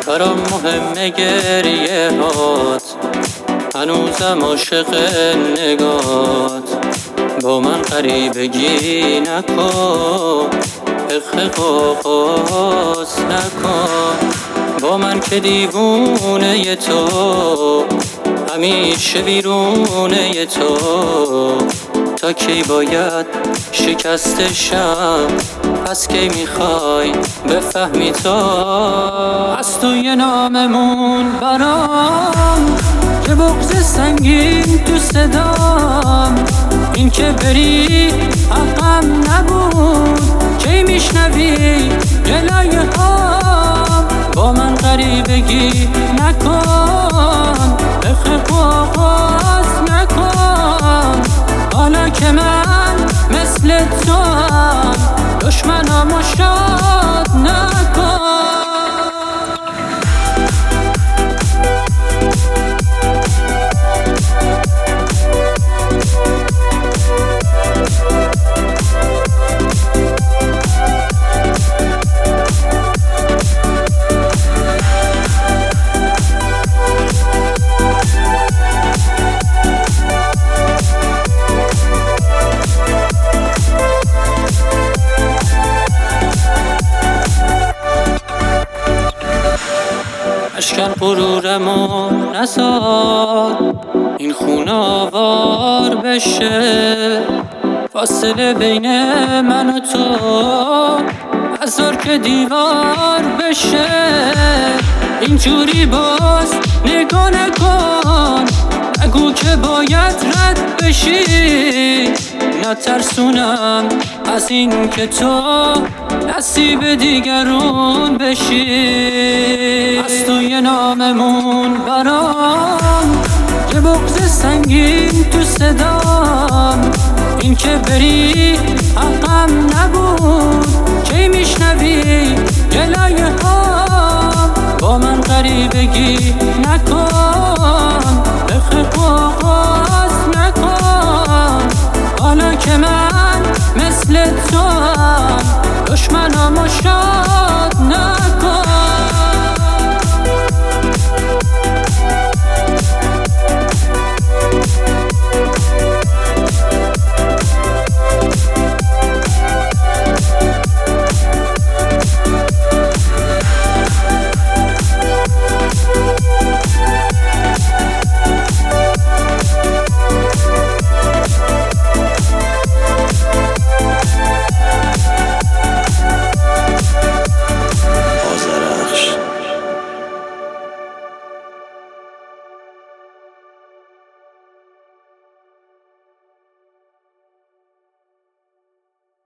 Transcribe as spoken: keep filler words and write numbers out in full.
برام مهمه گریه هات، هنوزم عاشق نگات. با من غریبگی نکن، اخ آغاز نکن. با من که دیوونه تو، همیشه بیرونه تو. تا کی باید شکستشم، پس کی میخوای بفهمی تو؟ از تو یه ناممون برام که بغض سنگین تو صدام. این که بری حقم نبود، کی میشنوی گلای هام؟ با من غریبگی نکن، اخ آغاز نکن. حالا که من مثل تو هم، دشمنامو شاد نکن. اشکن غرورمو نزار، این خون آوار بشه. فاصله بین من و تو بذار که دیوار بشه. اینجوری باز نگاه نکن، نگو که باید رد بشی. نترسونم از این که تو نصیب دیگرون بشی. از تو یه ناممون برام که بغض سنگین تو صدام. این که بری حقم نبود، کی میشنوی گلای هام؟ با من غریبگی نکن، اخ آغاز نکن. حالا که من مثل تو هم، دشمنامو شاد